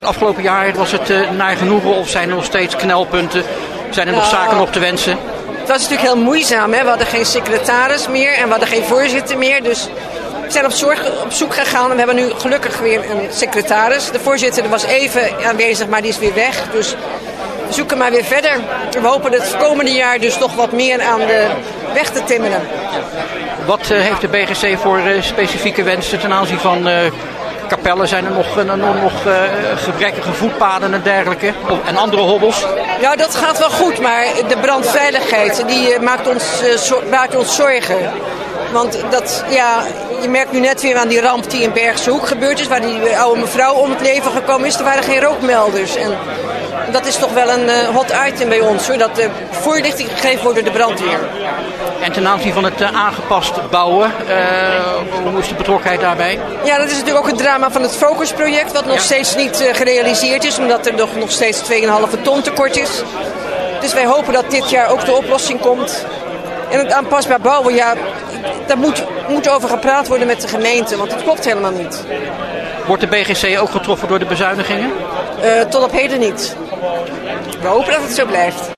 afgelopen jaar was het naar genoegen of zijn er nog steeds knelpunten? Zijn er nog zaken op te wensen? Het was natuurlijk heel moeizaam. Hè? We hadden geen secretaris meer en we hadden geen voorzitter meer. Dus we zijn op zoek gegaan en we hebben nu gelukkig weer een secretaris. De voorzitter was even aanwezig, maar die is weer weg. Dus we zoeken maar weer verder. We hopen het komende jaar dus nog wat meer aan de weg te timmeren. Wat heeft de BGC voor specifieke wensen ten aanzien van kapellen? Zijn er nog gebrekkige voetpaden en dergelijke? En andere hobbels? Ja, dat gaat wel goed, maar de brandveiligheid die maakt ons zorgen. Want je merkt nu net weer aan die ramp die in Bergse Hoek gebeurd is, waar die oude mevrouw om het leven gekomen is. Er waren geen rookmelders. En dat is toch wel een hot item bij ons, hoor, dat de voorlichting gegeven wordt door de brandweer. En ten aanzien van het aangepast bouwen, hoe is de betrokkenheid daarbij? Ja, dat is natuurlijk ook het drama van het Focus-project, wat nog steeds niet gerealiseerd is, omdat er nog steeds 2,5 ton tekort is. Dus wij hopen dat dit jaar ook de oplossing komt. En het aanpasbaar bouwen, ja, daar moet over gepraat worden met de gemeente, want het klopt helemaal niet. Wordt de BGC ook getroffen door de bezuinigingen? Tot op heden niet. We hopen dat het zo blijft.